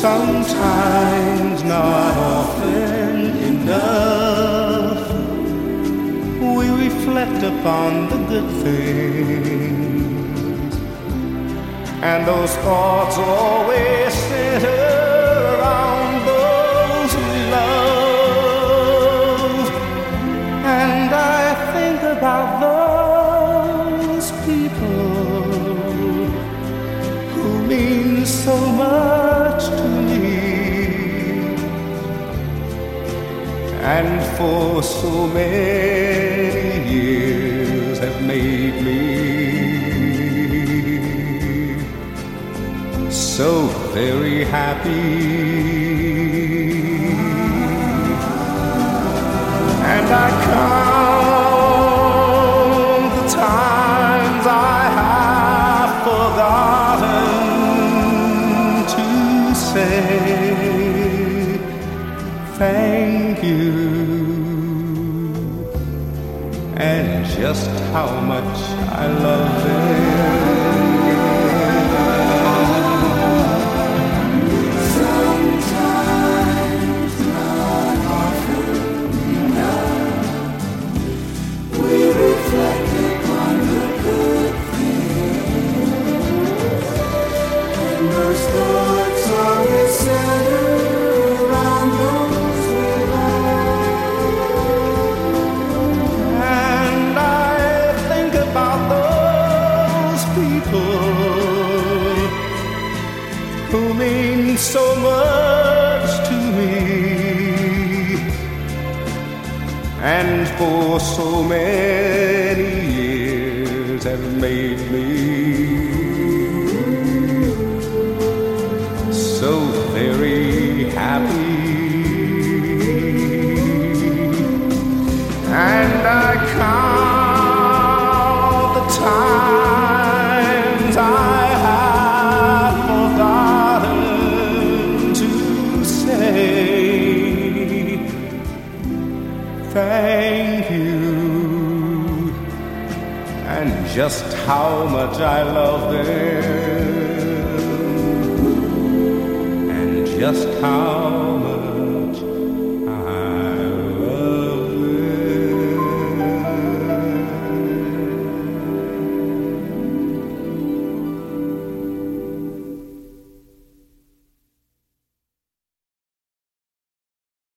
Sometimes, not often enough, we reflect upon the good things, and those thoughts always center around those we love. And I think about those people who mean so much to me, and for so many years have made me so very happy. And I count the times I have forgotten to say thank you, and just how much I love them. Sometimes, not often enough, we reflect upon the good things, and those thoughts always center around those we love. And I think about those people who mean so much to me, and for so many years have made me so very happy. And I count the times I have forgotten to say thank you, and just how much I love them, and just how much